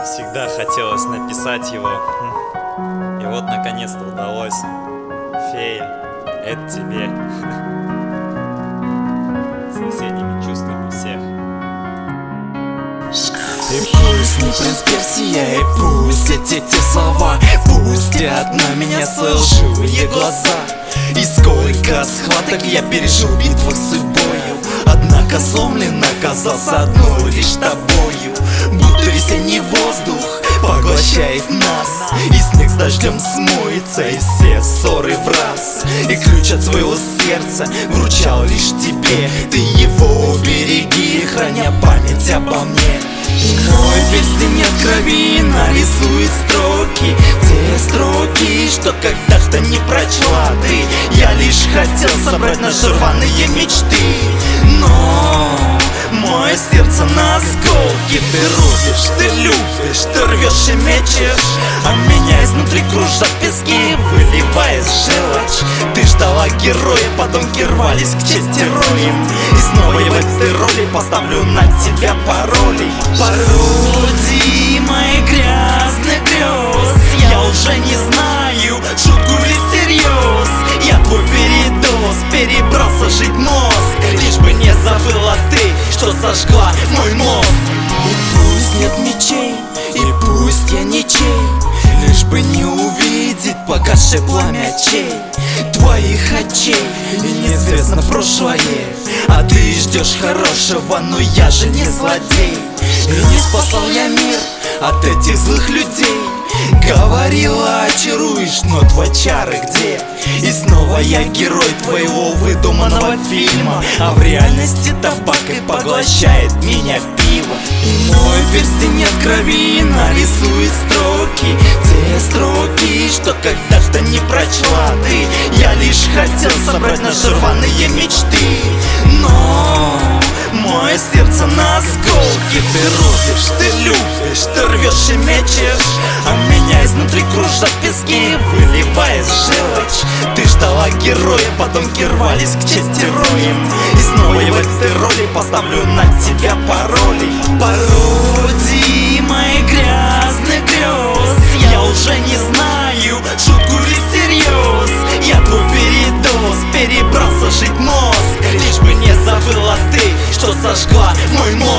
Всегда хотелось написать его, и вот наконец-то удалось. Фея, это тебе. С весенними чувствами всех. И пусть не принц Персия, и пусть эти те слова пустят на меня свои лживые глаза. И сколько схваток я пережил в битвах с судьбою, однако сломлен оказался одной лишь тобою. Будто весенний воздух поглощает нас, и снег с дождем смоется, и все ссоры в раз. И ключ от своего сердца вручал лишь тебе. Ты его убереги, храня память обо мне. И мой перстень от крови нарисует строки, те строки, что когда-то не прочла ты. Я лишь хотел собрать наши рваные мечты, но мое сердце на осколки. Ты рубишь, ты любишь, ты рвешь и мечешь, а меня изнутри кружат пески, выливая желчь. Ты ждала героя, потомки рвались к чести роем, и снова я в этой роли поставлю на тебя пароли. Пародии моих грязных грез, я уже не знаю, шутку или всерьез. Я твой передоз, перебрался жить мозг, лишь бы не забыла ты, что сожгла мой мозг. И пусть нет мечей, и пусть я ничей, лишь бы не увидеть погасшее пламя очей твоих очей. И неизвестно прошлое, а ты ждешь хорошего, но я же не злодей. И не спасал я мир от этих злых людей. Говорила, очаруешь, но твои чары где? И снова я герой твоего выдуманного фильма, а в реальности табак и поглощает меня пиво. И мой перстень от крови нарисует строки, те строки, что когда-то не прочла ты. Я лишь хотел собрать наши рваные мечты, но мое сердце на осколки. Ты рубишь, ты любишь, ты рвешь и мечешь, а меня изнутри кружат пески, выливая желчь. Ты ждала героя, потомки рвались к чести роем, и снова я в этой роли поставлю на тебя пароли. Пародии моих грязных грез, я уже не знаю, шутку или всерьез. Я твой передоз, перебрался жить мозг, лишь бы не забыла ты, что сожгла мой мозг.